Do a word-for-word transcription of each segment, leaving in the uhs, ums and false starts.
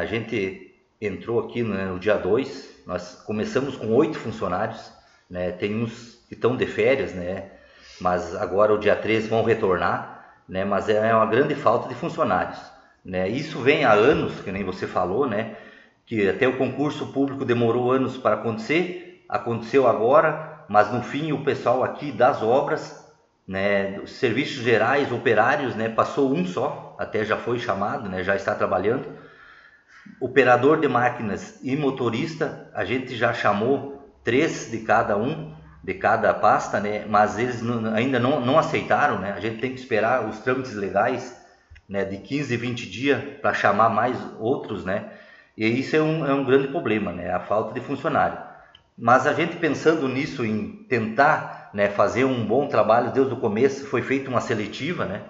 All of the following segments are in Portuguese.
A gente entrou aqui, né, no dia dois, nós começamos com oito funcionários, né? Tem uns que estão de férias, né? Mas agora o dia três vão retornar, né? Mas é uma grande falta de funcionários, né? Isso vem há anos, que nem você falou, né? Que até o concurso público demorou anos para acontecer, aconteceu agora, mas no fim o pessoal aqui das obras, né, dos serviços gerais, operários, né, passou um só, até já foi chamado, né, já está trabalhando. Operador de máquinas e motorista, a gente já chamou três de cada um, de cada pasta, né, mas eles não, ainda não, não aceitaram, né, a gente tem que esperar os trâmites legais, né, de quinze, vinte dias para chamar mais outros, né, e isso é um, é um grande problema, né, a falta de funcionário. Mas a gente pensando nisso, em tentar, né, fazer um bom trabalho desde o começo, foi feita uma seletiva, né,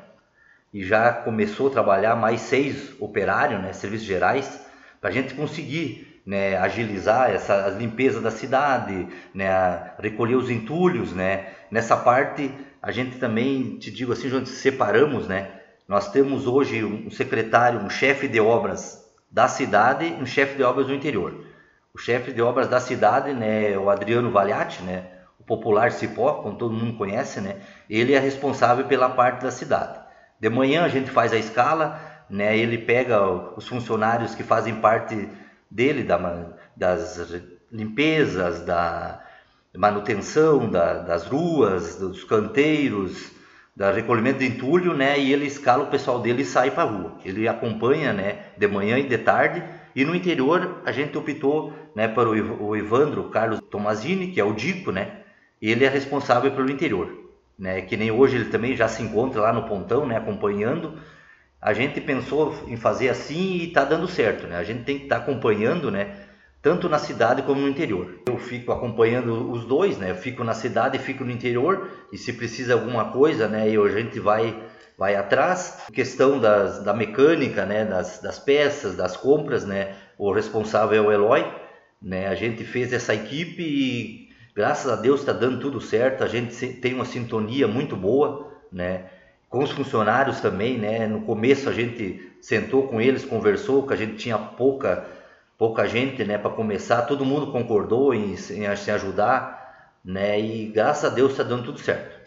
e já começou a trabalhar mais seis operários, né, serviços gerais, para a gente conseguir, né, agilizar essa limpeza da cidade, né, recolher os entulhos, né. Nessa parte a gente também, te digo assim, já separamos, né, nós temos hoje um secretário, um chefe de obras da cidade e um chefe de obras do interior. O chefe de obras da cidade, né, o Adriano Valiati, né, o popular Cipó, como todo mundo conhece, né, ele é responsável pela parte da cidade. De manhã a gente faz a escala, né, ele pega os funcionários que fazem parte dele, da, das limpezas, da manutenção da, das ruas, dos canteiros, da recolhimento de entulho, né, e ele escala o pessoal dele e sai para a rua. Ele acompanha, né, de manhã e de tarde. E no interior a gente optou, né, para o Evandro Carlos Tomazini, que é o Dico, né, e ele é responsável pelo interior, né, que nem hoje ele também já se encontra lá no pontão, né, acompanhando. A gente pensou em fazer assim e está dando certo, né, a gente tem que estar tá acompanhando, né, tanto na cidade como no interior. Eu fico acompanhando os dois, né, eu fico na cidade e fico no interior, e se precisa alguma coisa, né, a gente vai... vai atrás. Questão das, da mecânica, né, das, das peças, das compras, né, o responsável é o Eloy, né, a gente fez essa equipe e graças a Deus está dando tudo certo, a gente tem uma sintonia muito boa, né, com os funcionários também, né, no começo a gente sentou com eles, conversou, que a gente tinha pouca, pouca gente, né, para começar, todo mundo concordou em, em, em ajudar, né, e graças a Deus está dando tudo certo.